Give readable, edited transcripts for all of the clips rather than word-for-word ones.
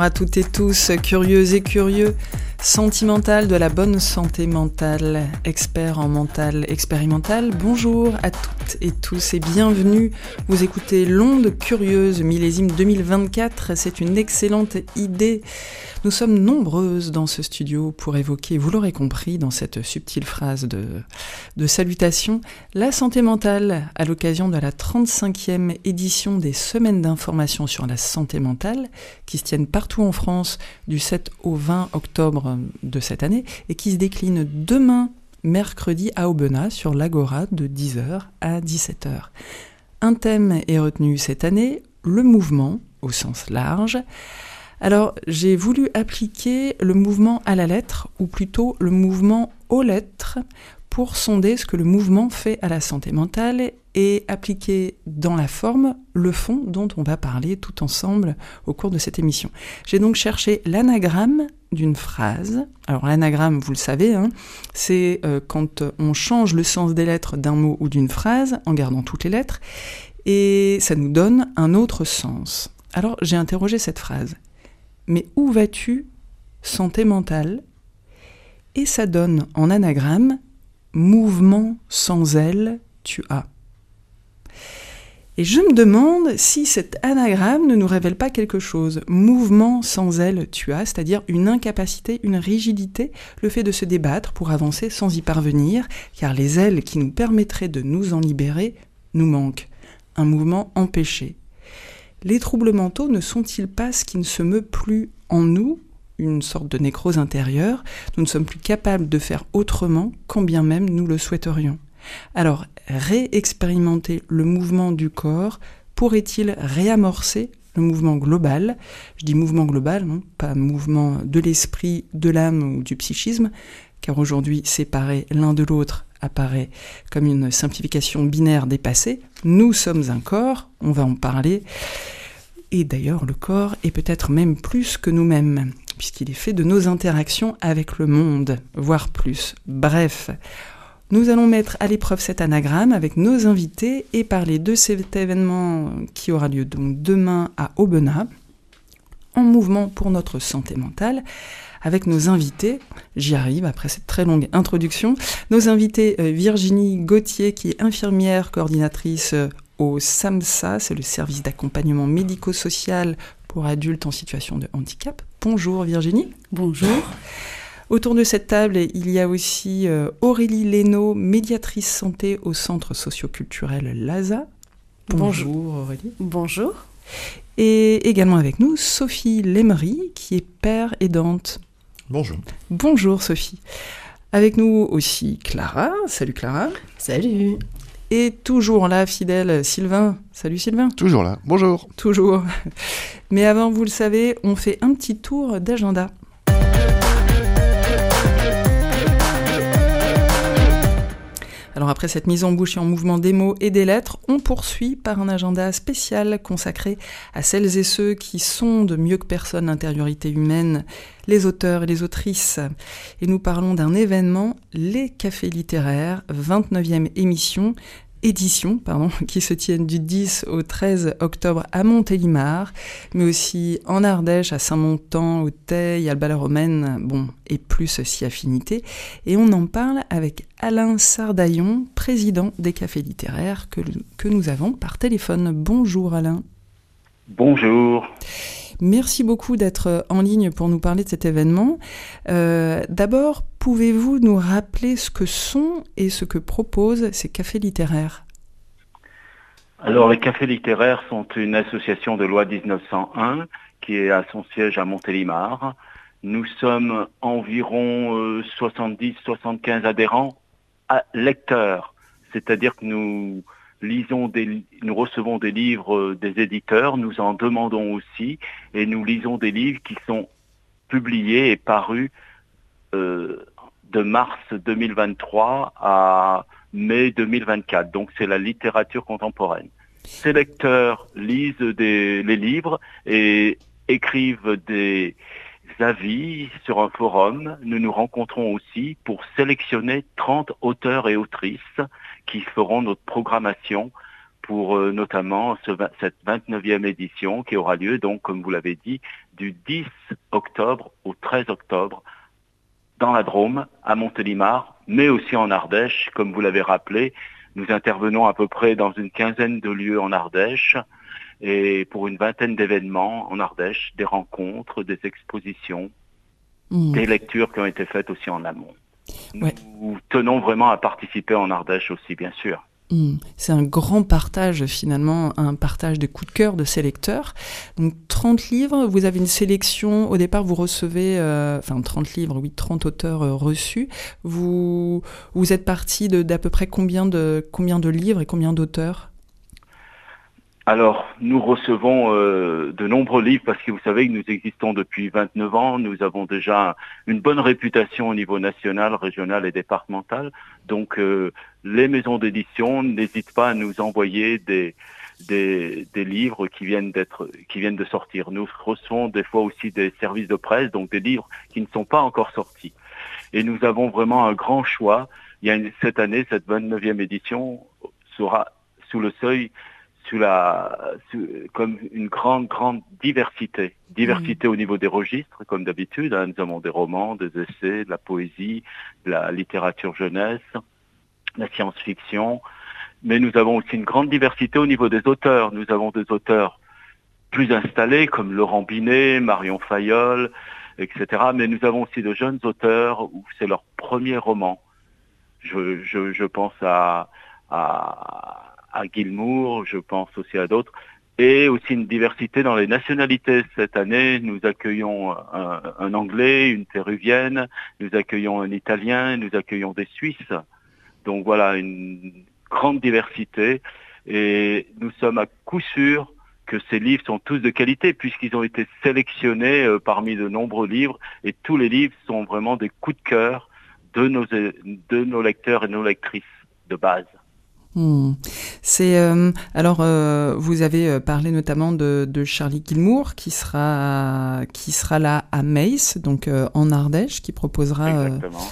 à toutes et tous, curieuses et curieux, sentimental de la bonne santé mentale, expert en mental expérimental. Bonjour à toutes et tous et bienvenue. Vous écoutez l'Onde Curieuse, millésime 2024. C'est une excellente idée. Nous sommes nombreuses dans ce studio pour évoquer, vous l'aurez compris dans cette subtile phrase de salutation, la santé mentale à l'occasion de la 35e édition des Semaines d'information sur la santé mentale qui se tiennent partout en France du 7 au 20 octobre de cette année et qui se déclinent demain, mercredi à Aubenas sur l'Agora de 10h à 17h. Un thème est retenu cette année, le mouvement au sens large. Alors, j'ai voulu appliquer le mouvement à la lettre, ou plutôt le mouvement aux lettres, pour sonder ce que le mouvement fait à la santé mentale et appliquer dans la forme le fond dont on va parler tout ensemble au cours de cette émission. J'ai donc cherché l'anagramme d'une phrase. Alors l'anagramme, vous le savez, c'est quand on change le sens des lettres d'un mot ou d'une phrase en gardant toutes les lettres, et ça nous donne un autre sens. Alors j'ai interrogé cette phrase. Mais où vas-tu, santé mentale ? Et ça donne en anagramme mouvement sans elle, tu as. Et je me demande si cet anagramme ne nous révèle pas quelque chose. Mouvement sans elle, tu as, c'est-à-dire une incapacité, une rigidité, le fait de se débattre pour avancer sans y parvenir, car les ailes qui nous permettraient de nous en libérer nous manquent. Un mouvement empêché. Les troubles mentaux ne sont-ils pas ce qui ne se meut plus en nous, une sorte de nécrose intérieure ? Nous ne sommes plus capables de faire autrement, quand bien même nous le souhaiterions. Alors, réexpérimenter le mouvement du corps pourrait-il réamorcer le mouvement global ? Je dis mouvement global, pas mouvement de l'esprit, de l'âme ou du psychisme, car aujourd'hui, séparer l'un de l'autre apparaît comme une simplification binaire dépassée. Nous sommes un corps, on va en parler. Et d'ailleurs, le corps est peut-être même plus que nous-mêmes, puisqu'il est fait de nos interactions avec le monde, voire plus. Bref, nous allons mettre à l'épreuve cet anagramme avec nos invités et parler de cet événement qui aura lieu donc demain à Aubenas, en mouvement pour notre santé mentale, avec nos invités, j'y arrive après cette très longue introduction, nos invités Virginie Gauthier, qui est infirmière coordinatrice au SAMSA, c'est le service d'accompagnement médico-social pour adultes en situation de handicap. Bonjour Virginie. Bonjour. Autour de cette table, il y a aussi Aurélie Lénaud, médiatrice santé au centre socio-culturel LASA. Bonjour Aurélie. Bonjour. Et également avec nous, Sophie Lemery, qui est père aidante. Bonjour. Bonjour Sophie. Avec nous aussi Clara. Salut Clara. Salut. Et toujours là, fidèle, Sylvain. Salut Sylvain. Toujours là. Bonjour. Toujours. Mais avant, vous le savez, on fait un petit tour d'agenda. Alors après cette mise en bouche et en mouvement des mots et des lettres, on poursuit par un agenda spécial consacré à celles et ceux qui sondent mieux que personne l'intériorité humaine, les auteurs et les autrices. Et nous parlons d'un événement, les Cafés littéraires, 29e édition, qui se tiennent du 10 au 13 octobre à Montélimar, mais aussi en Ardèche, à Saint-Montan, au Teil, à Bas-la-Romaine, et plus si affinité. Et on en parle avec Alain Sardaillon, président des Cafés littéraires, que nous avons par téléphone. Bonjour Alain. Bonjour. Merci beaucoup d'être en ligne pour nous parler de cet événement. D'abord, pouvez-vous nous rappeler ce que sont et ce que proposent ces cafés littéraires ? Alors, les cafés littéraires sont une association de loi 1901 qui a son siège à Montélimar. Nous sommes environ 70-75 adhérents lecteurs, c'est-à-dire que nous recevons des livres des éditeurs, nous en demandons aussi, et nous lisons des livres qui sont publiés et parus de mars 2023 à mai 2024. Donc c'est la littérature contemporaine. Ces lecteurs lisent les livres et écrivent des avis sur un forum. Nous nous rencontrons aussi pour sélectionner 30 auteurs et autrices qui feront notre programmation pour notamment cette 29e édition qui aura lieu, donc, comme vous l'avez dit, du 10 octobre au 13 octobre dans la Drôme, à Montélimar, mais aussi en Ardèche. Comme vous l'avez rappelé, nous intervenons à peu près dans une quinzaine de lieux en Ardèche et pour une vingtaine d'événements en Ardèche, des rencontres, des expositions, des lectures qui ont été faites aussi en amont. Nous tenons vraiment à participer en Ardèche aussi, bien sûr. C'est un grand partage finalement, un partage des coups de cœur de ces lecteurs. Donc 30 livres, vous avez une sélection, au départ vous recevez, 30 livres, 30 auteurs reçus. Vous êtes parti d'à peu près combien de livres et combien d'auteurs ? Alors, nous recevons de nombreux livres parce que vous savez que nous existons depuis 29 ans. Nous avons déjà une bonne réputation au niveau national, régional et départemental. Donc, les maisons d'édition n'hésitent pas à nous envoyer des livres qui viennent de sortir. Nous recevons des fois aussi des services de presse, donc des livres qui ne sont pas encore sortis. Et nous avons vraiment un grand choix. Cette année, cette 29e édition sera sous le seuil comme une grande diversité. Diversité au niveau des registres, comme d'habitude. Nous avons des romans, des essais, de la poésie, de la littérature jeunesse, la science-fiction. Mais nous avons aussi une grande diversité au niveau des auteurs. Nous avons des auteurs plus installés, comme Laurent Binet, Marion Fayolle, etc. Mais nous avons aussi de jeunes auteurs où c'est leur premier roman. Je pense à Gilmour, je pense aussi à d'autres, et aussi une diversité dans les nationalités. Cette année, nous accueillons un Anglais, une Péruvienne, nous accueillons un Italien, nous accueillons des Suisses. Donc voilà, une grande diversité, et nous sommes à coup sûr que ces livres sont tous de qualité, puisqu'ils ont été sélectionnés parmi de nombreux livres, et tous les livres sont vraiment des coups de cœur de nos lecteurs et nos lectrices de base. C'est vous avez parlé notamment de Charlie Gilmour qui sera là à Meysse, donc en Ardèche, qui proposera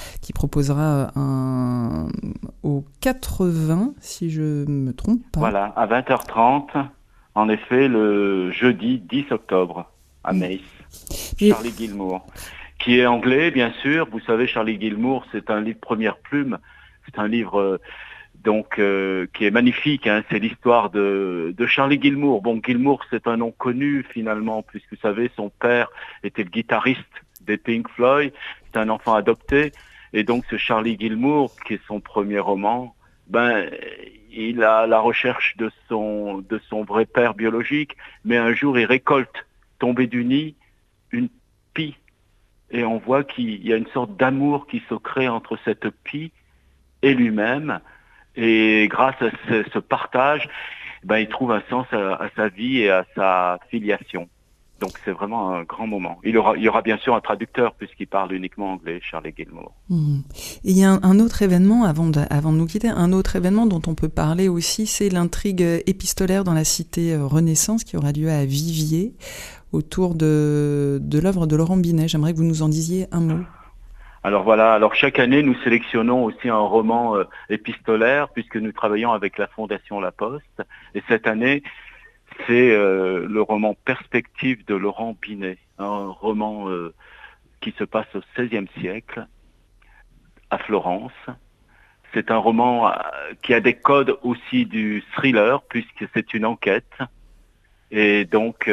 au 80, si je me trompe pas. Voilà, à 20h30, en effet, le jeudi 10 octobre à Meysse. Charlie Gilmour, qui est anglais, bien sûr. Vous savez, Charlie Gilmour, c'est un livre première plume. C'est un livre qui est magnifique, hein. C'est l'histoire de Charlie Gilmour. Bon, Gilmour, c'est un nom connu finalement, puisque vous savez, son père était le guitariste des Pink Floyd. C'est un enfant adopté, et donc ce Charlie Gilmour, qui est son premier roman, il a la recherche de son vrai père biologique, mais un jour il récolte, tombé du nid, une pie, et on voit qu'il y a une sorte d'amour qui se crée entre cette pie et lui-même. Et grâce à ce partage, il trouve un sens à sa vie et à sa filiation. Donc c'est vraiment un grand moment. Il y aura bien sûr un traducteur puisqu'il parle uniquement anglais, Charlie Gilmour. Et il y a un autre événement, avant de nous quitter, un autre événement dont on peut parler aussi, c'est l'intrigue épistolaire dans la cité Renaissance qui aura lieu à Viviers autour de l'œuvre de Laurent Binet. J'aimerais que vous nous en disiez un mot. Alors voilà, chaque année nous sélectionnons aussi un roman épistolaire puisque nous travaillons avec la Fondation La Poste. Et cette année, c'est le roman Perspective de Laurent Binet, un roman qui se passe au XVIe siècle à Florence. C'est un roman qui a des codes aussi du thriller puisque c'est une enquête. Et donc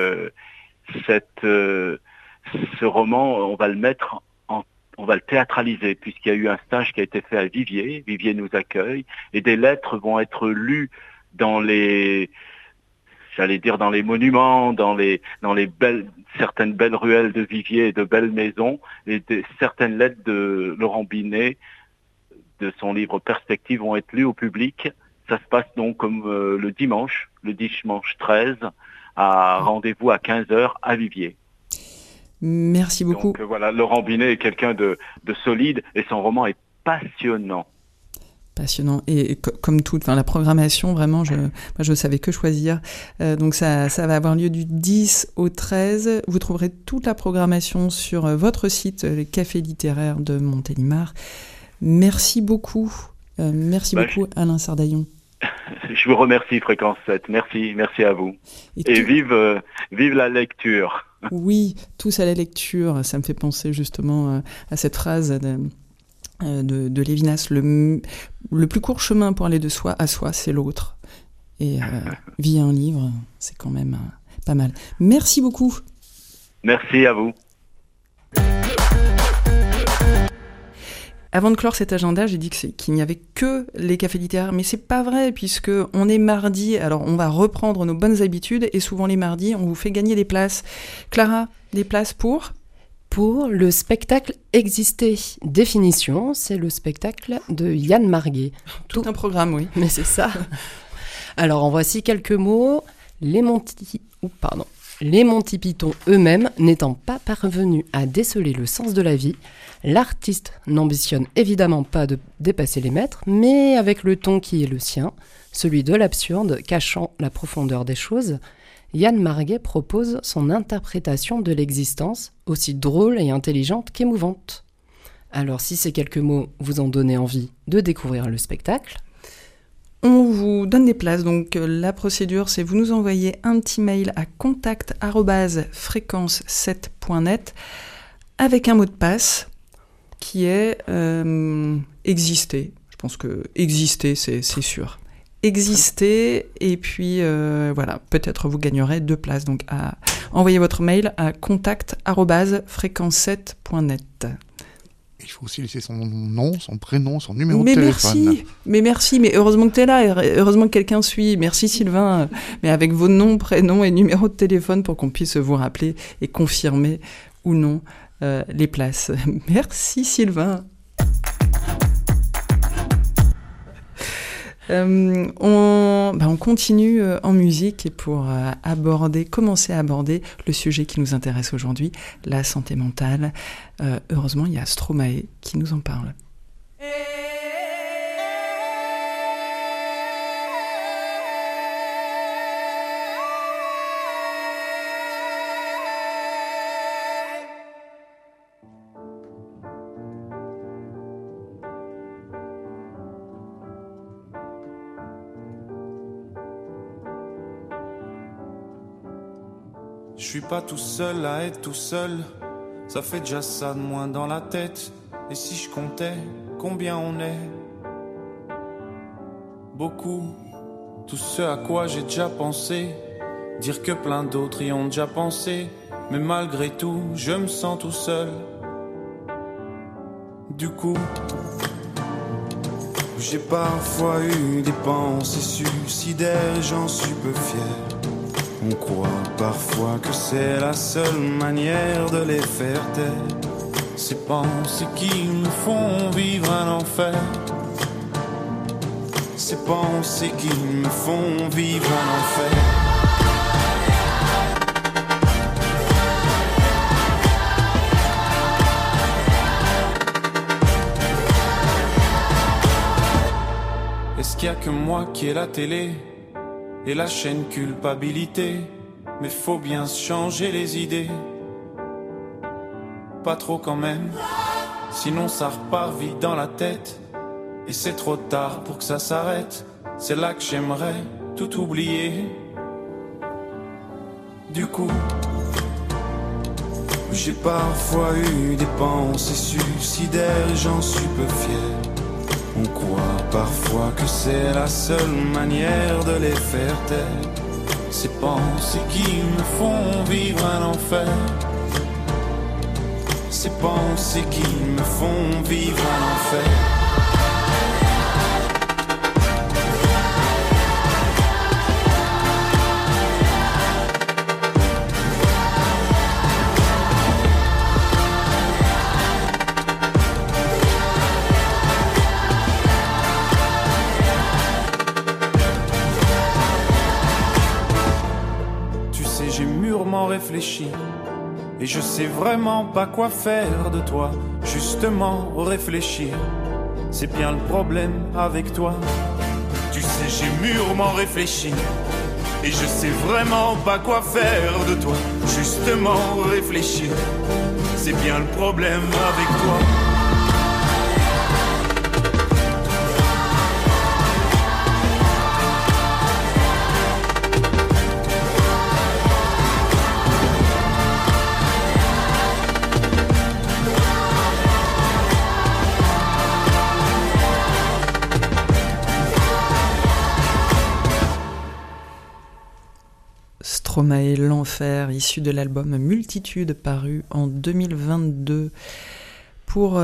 ce roman, on va le théâtraliser puisqu'il y a eu un stage qui a été fait à Viviers. Viviers nous accueille et des lettres vont être lues dans les monuments, dans certaines belles ruelles de Viviers et de belles maisons, et certaines lettres de Laurent Binet de son livre Perspective vont être lues au public. Ça se passe donc comme le dimanche 13 à rendez-vous à 15h à Viviers. Merci beaucoup. Donc voilà, Laurent Binet est quelqu'un de solide et son roman est passionnant. Passionnant. Et comme toute, la programmation, vraiment, je savais que choisir. Donc ça va avoir lieu du 10 au 13. Vous trouverez toute la programmation sur votre site, le Café littéraire de Montélimar. Merci beaucoup. Merci beaucoup, Alain Sardaillon. Je vous remercie, Fréquence 7. Merci à vous. Et vive la lecture. Oui, tous à la lecture. Ça me fait penser justement à cette phrase de Lévinas. Le plus court chemin pour aller de soi à soi, c'est l'autre. Et via un livre, c'est quand même pas mal. Merci beaucoup. Merci à vous. Avant de clore cet agenda, j'ai dit qu'il n'y avait que les cafés littéraires, mais c'est pas vrai, puisque on est mardi, alors on va reprendre nos bonnes habitudes, et souvent les mardis, on vous fait gagner des places. Clara, des places pour le spectacle Exister. Définition, c'est le spectacle de Yann Marguet. Tout un programme, oui. Mais c'est ça. Alors, en voici quelques mots. Les Monty Python eux-mêmes n'étant pas parvenus à déceler le sens de la vie, l'artiste n'ambitionne évidemment pas de dépasser les maîtres, mais avec le ton qui est le sien, celui de l'absurde, cachant la profondeur des choses, Yann Marguet propose son interprétation de l'existence, aussi drôle et intelligente qu'émouvante. Alors si ces quelques mots vous ont donné envie de découvrir le spectacle, on vous donne des places, donc la procédure c'est vous nous envoyez un petit mail à contact@fréquence7.net avec un mot de passe qui est exister. Je pense que exister c'est sûr. Exister et puis voilà, peut-être vous gagnerez 2 places. Donc envoyez votre mail à contact@fréquence7.net. Il faut aussi laisser son nom, son prénom, son numéro de téléphone. Merci, mais heureusement que tu es là, heureusement que quelqu'un suit. Merci Sylvain, mais avec vos noms, prénoms et numéros de téléphone pour qu'on puisse vous rappeler et confirmer ou non les places. Merci Sylvain. On continue en musique et pour commencer à aborder le sujet qui nous intéresse aujourd'hui, la santé mentale. Heureusement, il y a Stromae qui nous en parle. Je suis pas tout seul à être tout seul, ça fait déjà ça de moins dans la tête. Et si je comptais combien on est? Beaucoup, tout ce à quoi j'ai déjà pensé, dire que plein d'autres y ont déjà pensé. Mais malgré tout, je me sens tout seul. Du coup, j'ai parfois eu des pensées suicidaires, j'en suis peu fier. On croit parfois que c'est la seule manière de les faire taire. Ces pensées qui nous font vivre un enfer. Ces pensées qui me font vivre un enfer. Est-ce qu'il y a que moi qui ai la télé et la chaîne culpabilité? Mais faut bien se changer les idées. Pas trop quand même, sinon ça repart vite dans la tête. Et c'est trop tard pour que ça s'arrête. C'est là que j'aimerais tout oublier. Du coup, j'ai parfois eu des pensées suicidaires, j'en suis peu fier. On croit parfois que c'est la seule manière de les faire taire. Ces pensées qui me font vivre un enfer. Ces pensées qui me font vivre un enfer. Réfléchi, et je sais vraiment pas quoi faire de toi. Justement réfléchir, c'est bien le problème avec toi. Tu sais, j'ai mûrement réfléchi, et je sais vraiment pas quoi faire de toi. Justement réfléchir, c'est bien le problème avec toi. Stromae, l'enfer, issu de l'album Multitude, paru en 2022. Pour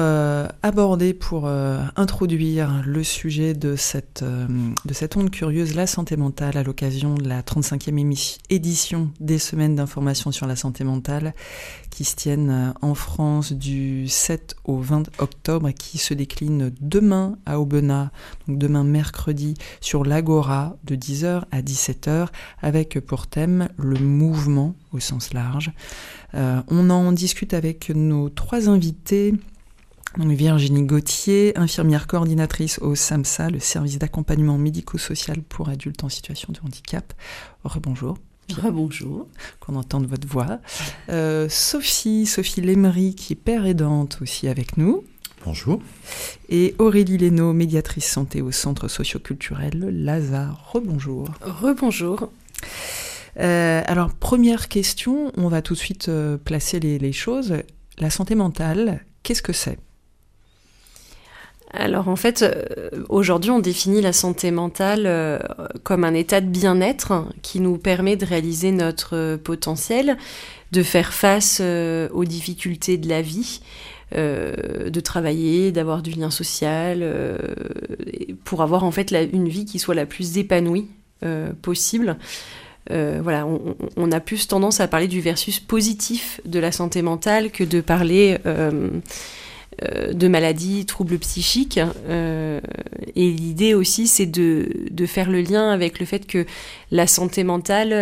introduire le sujet de cette onde curieuse, la santé mentale, à l'occasion de la 35e édition des semaines d'information sur la santé mentale, qui se tiennent en France du 7 au 20 octobre et qui se déclinent demain à Aubenas, donc demain mercredi, sur l'Agora de 10h à 17h, avec pour thème le mouvement au sens large. On en discute avec nos 3 invités. Virginie Gauthier, infirmière coordinatrice au SAMSA, le service d'accompagnement médico-social pour adultes en situation de handicap. Rebonjour. Rebonjour. Qu'on entende votre voix. Sophie Lemery, qui est père aidante aussi avec nous. Bonjour. Et Aurélie Lénaud, médiatrice santé au centre socio-culturel Lazare. Rebonjour. Rebonjour. Alors, première question, on va tout de suite placer les choses. La santé mentale, qu'est-ce que c'est ? Alors en fait, aujourd'hui on définit la santé mentale comme un état de bien-être qui nous permet de réaliser notre potentiel, de faire face aux difficultés de la vie, de travailler, d'avoir du lien social, pour avoir en fait une vie qui soit la plus épanouie possible. Voilà, on a plus tendance à parler du versus positif de la santé mentale que de parler de maladies, troubles psychiques. Et l'idée aussi, c'est de faire le lien avec le fait que la santé mentale,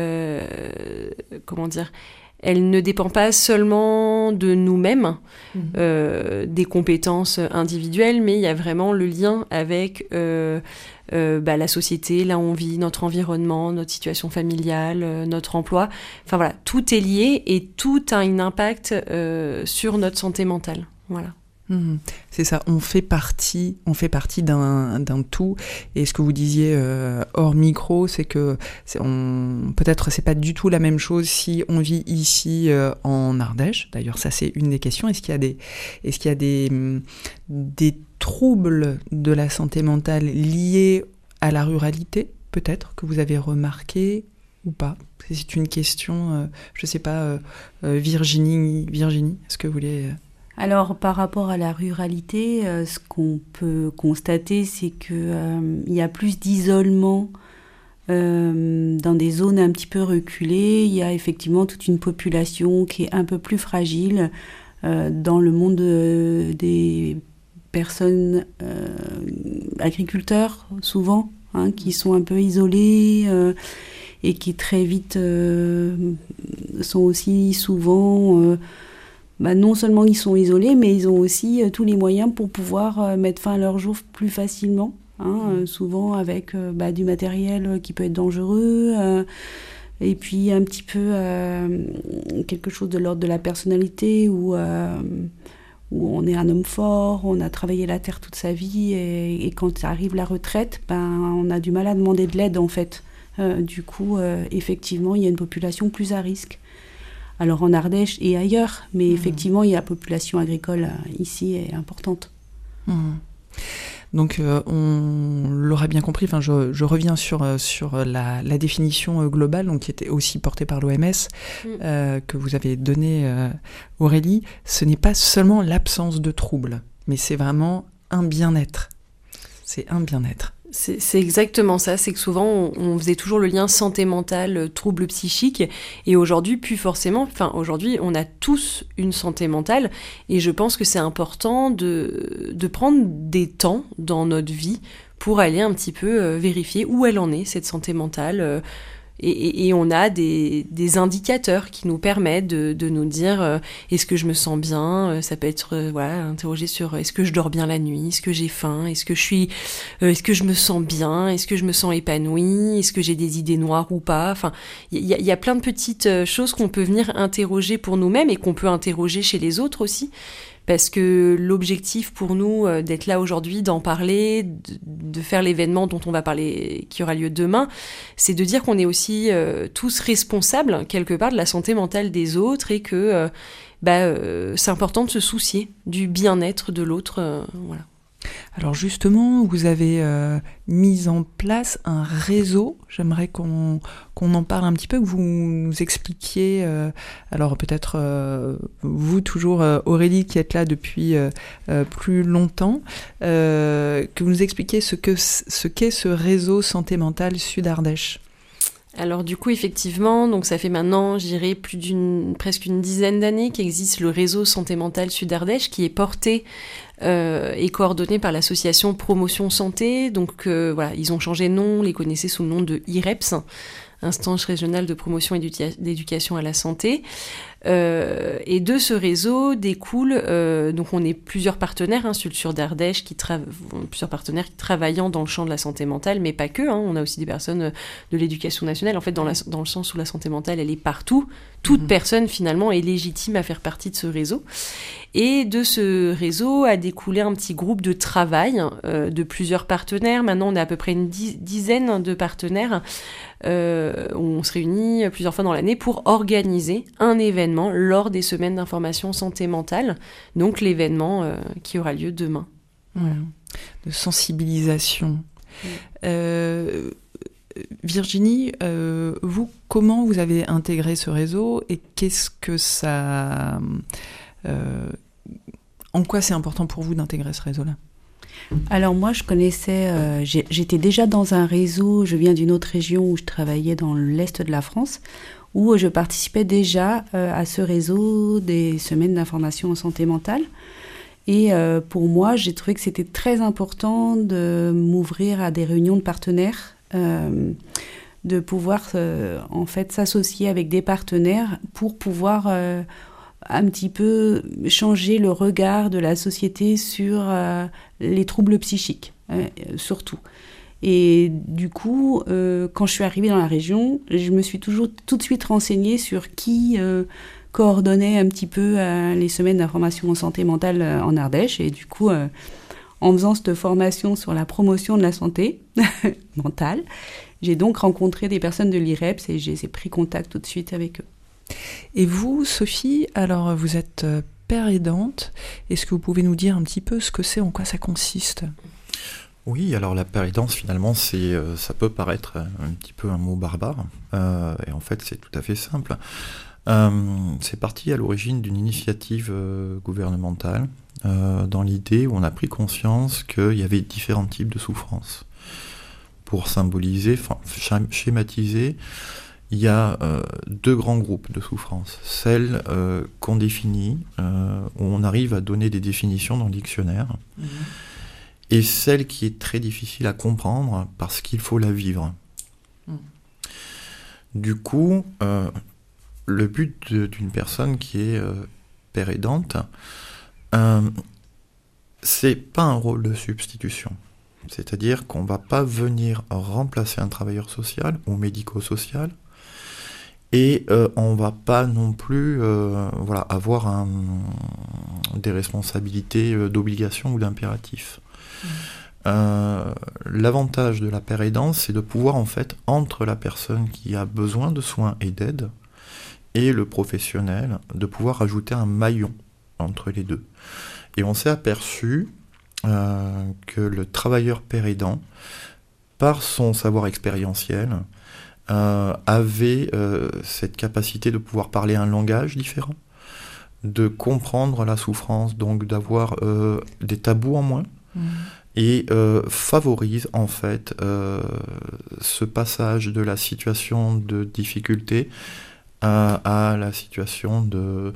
elle ne dépend pas seulement de nous-mêmes, des compétences individuelles, mais il y a vraiment le lien avec la société, là où on vit, notre environnement, notre situation familiale, notre emploi. Enfin voilà, tout est lié et tout a un impact sur notre santé mentale. Voilà. C'est ça, on fait partie d'un tout. Et ce que vous disiez hors micro, c'est que peut-être c'est pas du tout la même chose si on vit ici en Ardèche. D'ailleurs, ça c'est une des questions. Est-ce qu'il y a des troubles de la santé mentale liés à la ruralité, peut-être, que vous avez remarqué ou pas ? C'est une question, je sais pas, Virginie, est-ce que vous voulez... Alors, par rapport à la ruralité, ce qu'on peut constater, c'est qu'il y a plus d'isolement dans des zones un petit peu reculées. Il y a effectivement toute une population qui est un peu plus fragile dans le monde des personnes agriculteurs, souvent, qui sont un peu isolés et qui très vite sont aussi souvent... non seulement ils sont isolés, mais ils ont aussi tous les moyens pour pouvoir mettre fin à leur jour plus facilement, souvent avec du matériel qui peut être dangereux, et puis un petit peu quelque chose de l'ordre de la personnalité où on est un homme fort, on a travaillé la terre toute sa vie, et quand arrive la retraite, on a du mal à demander de l'aide en fait. Du coup, effectivement, il y a une population plus à risque. Alors en Ardèche et ailleurs, mais effectivement, la population agricole ici est importante. Donc on l'aura bien compris, je reviens sur la définition globale, donc, qui était aussi portée par l'OMS, que vous avez donnée, Aurélie. Ce n'est pas seulement l'absence de troubles, mais c'est vraiment un bien-être. C'est un bien-être. C'est exactement ça, c'est que souvent on faisait toujours le lien santé mentale, troubles psychiques, et aujourd'hui plus forcément, aujourd'hui on a tous une santé mentale, et je pense que c'est important de prendre des temps dans notre vie pour aller un petit peu vérifier où elle en est, cette santé mentale, et on a des indicateurs qui nous permettent de nous dire est-ce que je me sens bien, ça peut être interroger sur est-ce que je dors bien la nuit, est-ce que j'ai faim, est-ce que je me sens bien, est-ce que je me sens épanouie, est-ce que j'ai des idées noires ou pas. Enfin, il y a plein de petites choses qu'on peut venir interroger pour nous-mêmes et qu'on peut interroger chez les autres aussi. Parce que l'objectif pour nous d'être là aujourd'hui, d'en parler, de faire l'événement dont on va parler, qui aura lieu demain, c'est de dire qu'on est aussi tous responsables, quelque part, de la santé mentale des autres, et que c'est important de se soucier du bien-être de l'autre. Voilà. Alors justement, vous avez mis en place un réseau. J'aimerais qu'on en parle un petit peu, que vous nous expliquiez, alors peut-être vous toujours, Aurélie, qui êtes là depuis plus longtemps, que vous nous expliquiez ce qu'est ce réseau Santé Mentale Sud-Ardèche. Alors du coup, effectivement, donc ça fait maintenant, je dirais, presque une dizaine d'années qu'existe le réseau Santé Mentale Sud-Ardèche, qui est porté et coordonné par l'association Promotion Santé. Donc voilà, ils ont changé de nom, les connaissez sous le nom de IREPS, Instance régionale de promotion et d'éducation à la santé. Et de ce réseau découle, donc on est plusieurs partenaires sur le Sud d'Ardèche, plusieurs partenaires travaillant dans le champ de la santé mentale, mais pas que, on a aussi des personnes de l'éducation nationale, en fait dans le sens où la santé mentale elle est partout, toute personne finalement est légitime à faire partie de ce réseau. Et de ce réseau a découlé un petit groupe de travail de plusieurs partenaires. Maintenant on a à peu près une dizaine de partenaires où on se réunit plusieurs fois dans l'année pour organiser un événement lors des semaines d'information santé mentale, donc l'événement qui aura lieu demain. Voilà. De sensibilisation. Virginie, vous, comment vous avez intégré ce réseau et qu'est-ce que ça... en quoi c'est important pour vous d'intégrer ce réseau-là ? Alors moi, je connaissais, j'étais déjà dans un réseau, je viens d'une autre région où je travaillais dans l'est de la France, où je participais déjà à ce réseau des semaines d'information en santé mentale. Et pour moi, j'ai trouvé que c'était très important de m'ouvrir à des réunions de partenaires, de pouvoir en fait s'associer avec des partenaires pour pouvoir un petit peu changer le regard de la société sur les troubles psychiques, surtout. Et du coup, quand je suis arrivée dans la région, je me suis tout de suite renseignée sur qui coordonnait un petit peu les semaines d'information en santé mentale en Ardèche. Et du coup, en faisant cette formation sur la promotion de la santé mentale, j'ai donc rencontré des personnes de l'IREPS et j'ai pris contact tout de suite avec eux. Et vous, Sophie, alors vous êtes père aidante. Est-ce que vous pouvez nous dire un petit peu ce que c'est, en quoi ça consiste ? Oui, alors la péridance, finalement, ça peut paraître un petit peu un mot barbare, et en fait c'est tout à fait simple. C'est parti à l'origine d'une initiative gouvernementale, dans l'idée où on a pris conscience qu'il y avait différents types de souffrances. Pour symboliser, schématiser, il y a deux grands groupes de souffrances. Celles qu'on définit, où on arrive à donner des définitions dans le dictionnaire, et celle qui est très difficile à comprendre parce qu'il faut la vivre. Du coup, le but d'une personne qui est père aidante, c'est pas un rôle de substitution. C'est-à-dire qu'on va pas venir remplacer un travailleur social ou médico-social, et on va pas non plus avoir des responsabilités d'obligation ou d'impératif. L'avantage de la péridance, c'est de pouvoir en fait, entre la personne qui a besoin de soins et d'aide et le professionnel, de pouvoir ajouter un maillon entre les deux. Et on s'est aperçu que le travailleur péridant, par son savoir expérientiel, avait cette capacité de pouvoir parler un langage différent, de comprendre la souffrance, donc d'avoir des tabous en moins, et favorise en fait ce passage de la situation de difficulté à la situation de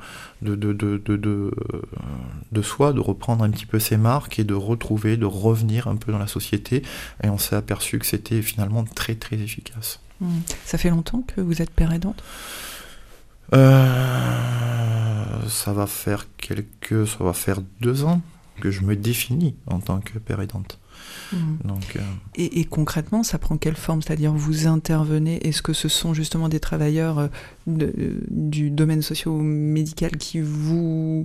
soi, de reprendre un petit peu ses marques et de retrouver, de revenir un peu dans la société. Et on s'est aperçu que c'était finalement très très efficace. Ça fait longtemps que vous êtes père aidante ? Ça va faire 2 ans que je me définis en tant que père aidante. Donc, et concrètement, ça prend quelle forme ? C'est-à-dire, vous intervenez, est-ce que ce sont justement des travailleurs du domaine socio-médical qui vous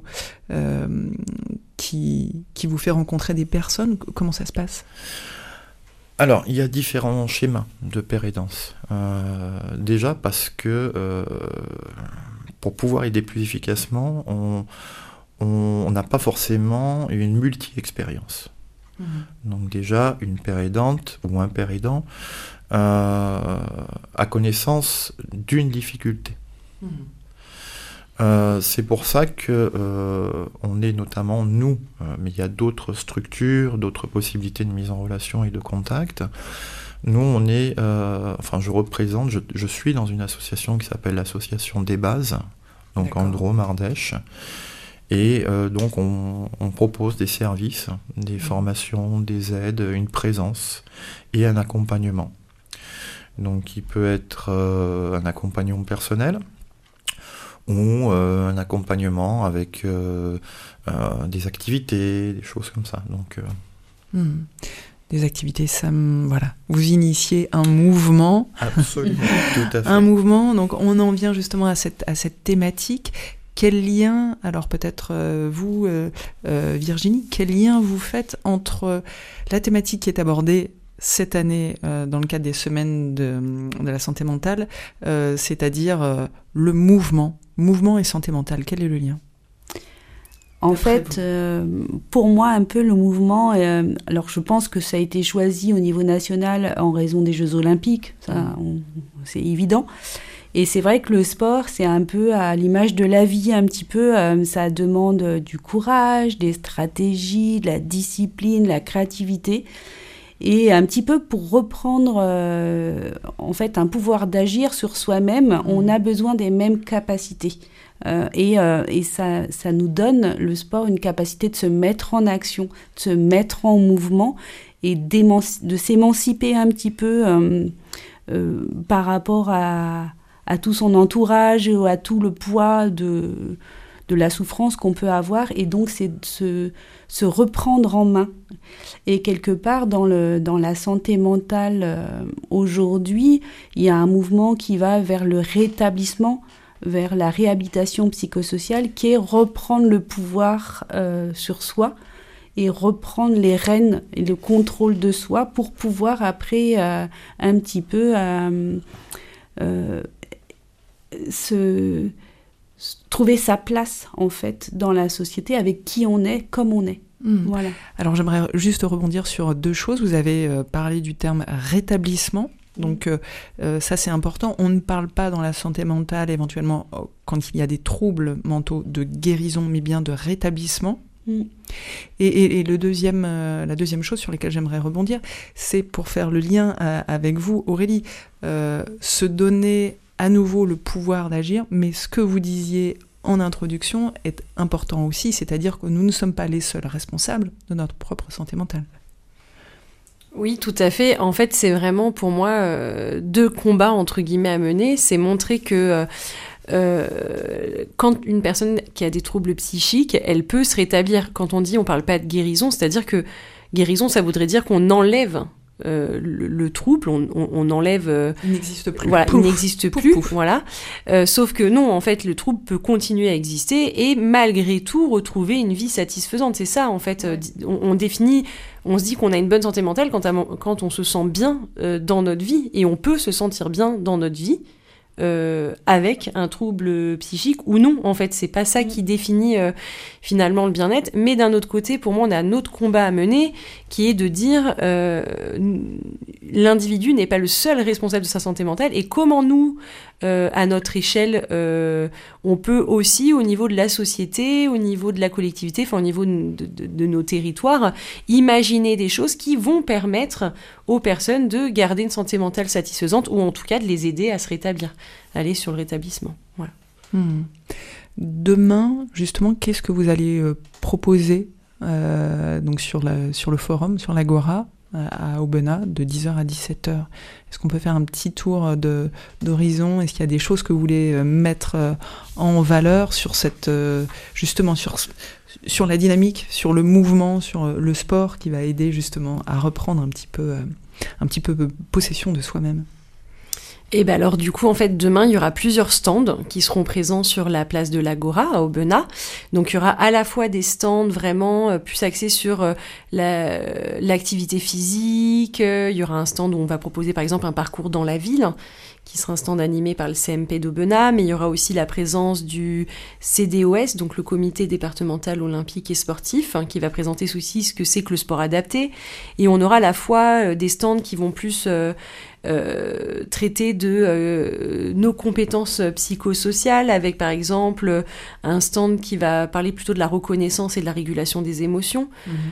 fait rencontrer des personnes ? Comment ça se passe ? Alors, il y a différents schémas de père aidance. Déjà parce que pour pouvoir aider plus efficacement, on n'a pas forcément une multi-expérience. Donc déjà, une père aidante ou un père aidant a connaissance d'une difficulté. C'est pour ça que on est notamment nous, mais il y a d'autres structures, d'autres possibilités de mise en relation et de contact. Nous, on est, je suis dans une association qui s'appelle l'association des bases, donc en Drôme, Ardèche. Et donc on propose des services, des formations, des aides, une présence et un accompagnement. Donc il peut être un accompagnement personnel ou un accompagnement avec des activités, des choses comme ça. Donc, des activités, voilà. Vous initiez un mouvement. Absolument, tout à fait. Un mouvement, donc on en vient justement à cette thématique. Quel lien, alors peut-être vous, Virginie, quel lien vous faites entre la thématique qui est abordée cette année dans le cadre des semaines de la santé mentale, c'est-à-dire le mouvement et santé mentale, quel est le lien ? En fait, pour moi, un peu le mouvement, alors je pense que ça a été choisi au niveau national en raison des Jeux Olympiques, ça, c'est évident. Et c'est vrai que le sport, c'est un peu à l'image de la vie, un petit peu, ça demande du courage, des stratégies, de la discipline, la créativité. Et un petit peu pour reprendre en fait un pouvoir d'agir sur soi-même, on a besoin des mêmes capacités. Et ça nous donne, le sport, une capacité de se mettre en action, de se mettre en mouvement et de s'émanciper un petit peu par rapport à tout son entourage, à tout le poids de la souffrance qu'on peut avoir. Et donc, c'est de se reprendre en main. Et quelque part, dans la santé mentale aujourd'hui, il y a un mouvement qui va vers le rétablissement, vers la réhabilitation psychosociale, qui est reprendre le pouvoir sur soi et reprendre les rênes et le contrôle de soi pour pouvoir après un petit peu trouver sa place en fait dans la société avec qui on est, comme on est. Voilà. Alors j'aimerais juste rebondir sur deux choses. Vous avez parlé du terme rétablissement. Donc ça c'est important. On ne parle pas dans la santé mentale éventuellement quand il y a des troubles mentaux de guérison, mais bien de rétablissement. Et la deuxième chose sur laquelle j'aimerais rebondir, c'est pour faire le lien avec vous, Aurélie, se donner à nouveau le pouvoir d'agir, mais ce que vous disiez en introduction est important aussi, c'est-à-dire que nous ne sommes pas les seuls responsables de notre propre santé mentale. Oui, tout à fait. En fait, c'est vraiment pour moi deux combats entre guillemets à mener. C'est montrer que quand une personne qui a des troubles psychiques, elle peut se rétablir. Quand on parle pas de guérison, c'est-à-dire que guérison, ça voudrait dire qu'on enlève le trouble, on enlève... il n'existe plus. Voilà, pouf, il n'existe plus, pouf. Voilà. Sauf que non, en fait, le trouble peut continuer à exister et malgré tout retrouver une vie satisfaisante. C'est ça, en fait. On définit... On se dit qu'on a une bonne santé mentale quand on se sent bien dans notre vie, et on peut se sentir bien dans notre vie avec un trouble psychique ou non. En fait, c'est pas ça qui définit finalement le bien-être. Mais d'un autre côté, pour moi, on a un autre combat à mener, qui est de dire l'individu n'est pas le seul responsable de sa santé mentale, et comment nous, à notre échelle, on peut aussi, au niveau de la société, au niveau de la collectivité, enfin au niveau de nos territoires, imaginer des choses qui vont permettre aux personnes de garder une santé mentale satisfaisante, ou en tout cas de les aider à se rétablir, aller sur le rétablissement. Voilà. Demain, justement, qu'est-ce que vous allez proposer donc sur le forum, sur l'Agora, à Aubenas, de 10h à 17h. Est-ce qu'on peut faire un petit tour d'horizon ? Est-ce qu'il y a des choses que vous voulez mettre en valeur sur cette, justement sur la dynamique, sur le mouvement, sur le sport qui va aider justement à reprendre un petit peu possession de soi-même ? Et ben alors du coup en fait demain il y aura plusieurs stands qui seront présents sur la place de l'Agora à Aubenas. Donc il y aura à la fois des stands vraiment plus axés sur l'activité physique, il y aura un stand où on va proposer par exemple un parcours dans la ville qui sera un stand animé par le CMP d'Aubenas, mais il y aura aussi la présence du CDOS, donc le comité départemental olympique et sportif, qui va présenter aussi ce que c'est que le sport adapté. Et on aura à la fois des stands qui vont plus traiter de nos compétences psychosociales, avec par exemple un stand qui va parler plutôt de la reconnaissance et de la régulation des émotions,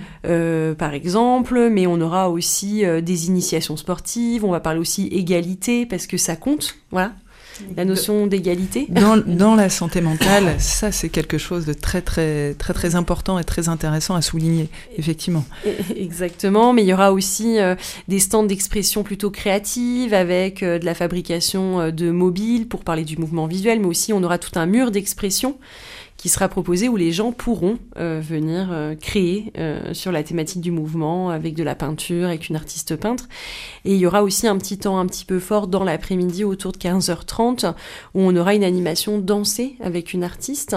par exemple, mais on aura aussi des initiations sportives, on va parler aussi égalité, parce que ça compte, voilà. La notion d'égalité. Dans la santé mentale, ça c'est quelque chose de très très très très important et très intéressant à souligner, effectivement. Exactement, mais il y aura aussi des stands d'expression plutôt créative avec de la fabrication de mobiles pour parler du mouvement visuel, mais aussi on aura tout un mur d'expression qui sera proposé où les gens pourront venir créer sur la thématique du mouvement avec de la peinture, avec une artiste peintre. Et il y aura aussi un petit temps un petit peu fort dans l'après-midi autour de 15h30 où on aura une animation dansée avec une artiste,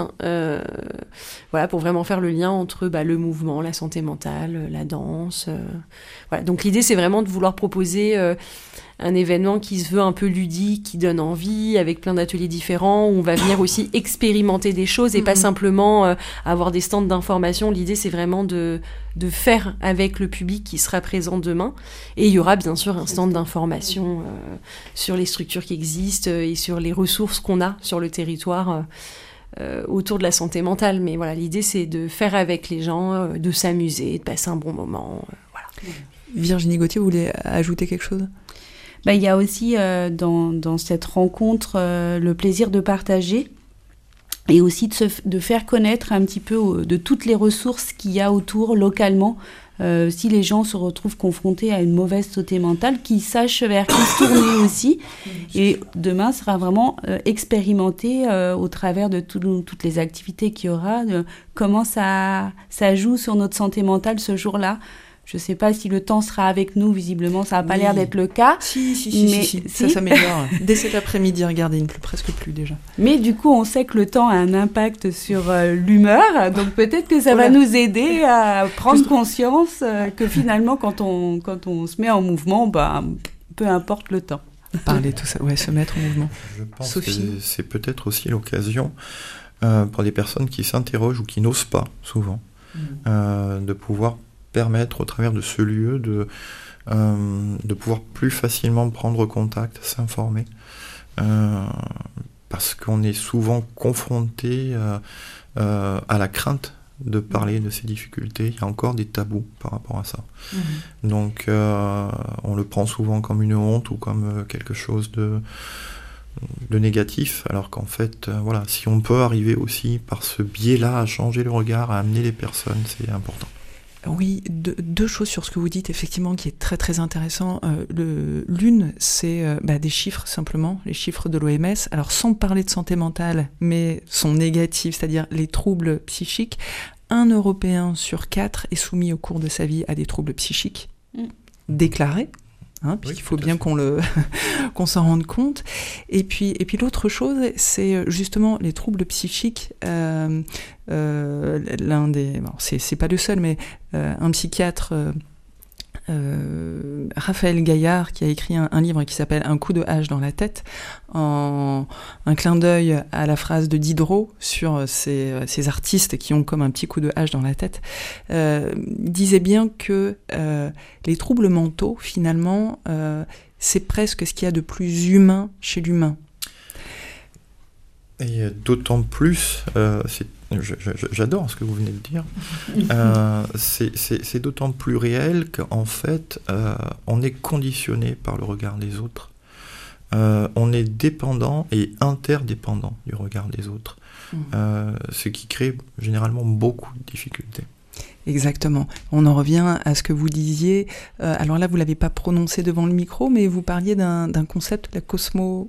voilà, pour vraiment faire le lien entre le mouvement, la santé mentale, la danse. Voilà. Donc l'idée c'est vraiment de vouloir proposer un événement qui se veut un peu ludique, qui donne envie, avec plein d'ateliers différents, où on va venir aussi expérimenter des choses et pas simplement avoir des stands d'information. L'idée, c'est vraiment de faire avec le public qui sera présent demain. Et il y aura bien sûr un stand d'information sur les structures qui existent et sur les ressources qu'on a sur le territoire autour de la santé mentale. Mais voilà, l'idée, c'est de faire avec les gens, de s'amuser, de passer un bon moment. Voilà. Virginie Gauthier, vous voulez ajouter quelque chose ? Il y a aussi dans cette rencontre le plaisir de partager et aussi de faire connaître un petit peu de toutes les ressources qu'il y a autour localement. Si les gens se retrouvent confrontés à une mauvaise santé mentale, qu'ils sachent vers qui se tourner aussi. Et demain sera vraiment expérimenté au travers de toutes les activités qu'il y aura, comment ça joue sur notre santé mentale ce jour-là. Je ne sais pas si le temps sera avec nous, visiblement, ça n'a pas l'air d'être le cas. Si. Ça s'améliore. Dès cet après-midi, regardez, il ne pleut presque plus déjà. Mais du coup, on sait que le temps a un impact sur l'humeur, donc peut-être que ça va nous aider à prendre conscience que finalement, quand on se met en mouvement, peu importe le temps. Parler tout ça, se mettre en mouvement. Je pense Sophie. que c'est peut-être aussi l'occasion pour des personnes qui s'interrogent ou qui n'osent pas, souvent, de pouvoir permettre au travers de ce lieu de pouvoir plus facilement prendre contact, s'informer, parce qu'on est souvent confronté à la crainte de parler de ces difficultés. Il y a encore des tabous par rapport à ça. Donc on le prend souvent comme une honte ou comme quelque chose de négatif, alors qu'en fait, si on peut arriver aussi par ce biais-là à changer le regard, à amener les personnes, c'est important. Oui, deux choses sur ce que vous dites, effectivement, qui est très très intéressant. L'une, c'est des chiffres, simplement, les chiffres de l'OMS. Alors, sans parler de santé mentale, mais sont négatifs, c'est-à-dire les troubles psychiques. 1 Européen sur 4 est soumis au cours de sa vie à des troubles psychiques déclarés. Puisqu'il faut bien qu'on s'en rende compte. Et puis l'autre chose, c'est justement les troubles psychiques. L'un des, c'est pas le seul, mais un psychiatre, Raphaël Gaillard, qui a écrit un livre qui s'appelle Un coup de hache dans la tête, en un clin d'œil à la phrase de Diderot sur ces artistes qui ont comme un petit coup de hache dans la tête, disait bien que les troubles mentaux, finalement, c'est presque ce qu'il y a de plus humain chez l'humain. Et d'autant plus, j'adore ce que vous venez de dire, c'est d'autant plus réel qu'en fait, on est conditionné par le regard des autres. On est dépendant et interdépendant du regard des autres, ce qui crée généralement beaucoup de difficultés. Exactement. On en revient à ce que vous disiez. Alors là, vous ne l'avez pas prononcé devant le micro, mais vous parliez d'un concept, la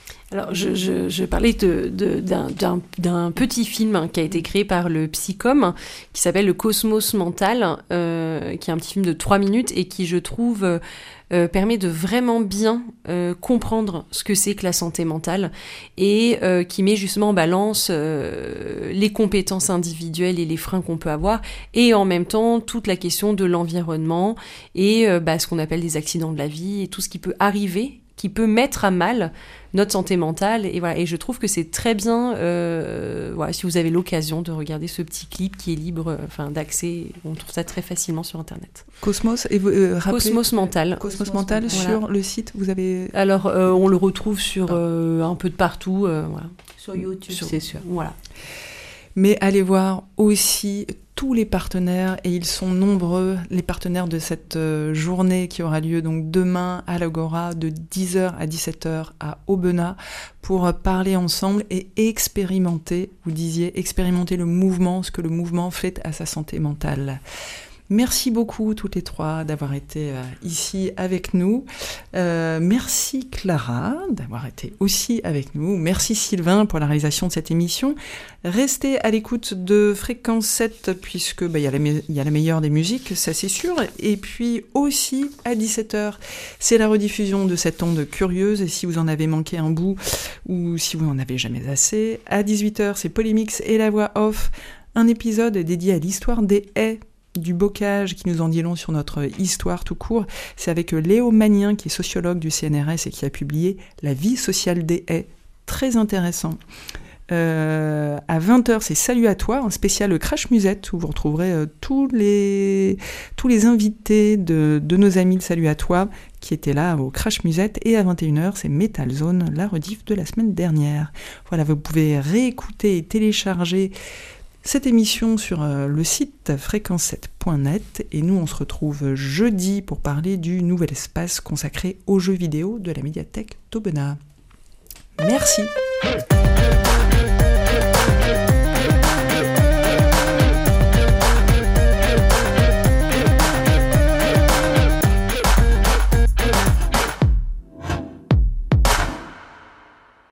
Alors, je parlais d'un petit film qui a été créé par le Psycom, qui s'appelle Le Cosmos Mental, qui est un petit film de 3 minutes et qui, je trouve, permet de vraiment bien comprendre ce que c'est que la santé mentale et qui met justement en balance les compétences individuelles et les freins qu'on peut avoir et en même temps toute la question de l'environnement et ce qu'on appelle des accidents de la vie et tout ce qui peut arriver, qui peut mettre à mal notre santé mentale. Et voilà. Et je trouve que c'est très bien, si vous avez l'occasion de regarder ce petit clip qui est libre d'accès, on trouve ça très facilement sur Internet. Cosmos, et Cosmos Mental. Cosmos Mental, sur le site, vous avez... Alors, on le retrouve sur un peu de partout. Sur YouTube, c'est sûr. Voilà. Mais allez voir aussi tous les partenaires, et ils sont nombreux, les partenaires de cette journée qui aura lieu donc demain à l'Agora de 10h à 17h à Aubenas pour parler ensemble et expérimenter, vous disiez, expérimenter le mouvement, ce que le mouvement fait à sa santé mentale. Merci beaucoup toutes les trois d'avoir été ici avec nous. Merci Clara d'avoir été aussi avec nous. Merci Sylvain pour la réalisation de cette émission. Restez à l'écoute de Fréquence 7 puisque il y a la meilleure des musiques, ça c'est sûr. Et puis aussi à 17h, c'est la rediffusion de cette onde curieuse. Et si vous en avez manqué un bout ou si vous n'en avez jamais assez, à 18h, c'est Polymix et la voix off, un épisode dédié à l'histoire des haies, du bocage qui nous en dit long sur notre histoire tout court. C'est avec Léo Magnien qui est sociologue du CNRS et qui a publié La vie sociale des haies. Très intéressant. À 20h, c'est Salut à toi, un spécial Crash Musette où vous retrouverez tous les invités de nos amis de Salut à toi qui étaient là au Crash Musette. Et à 21h, c'est Metal Zone, la rediff de la semaine dernière. Voilà, vous pouvez réécouter et télécharger cette émission sur le site fréquence7.net et nous on se retrouve jeudi pour parler du nouvel espace consacré aux jeux vidéo de la médiathèque d'Aubenas. Merci.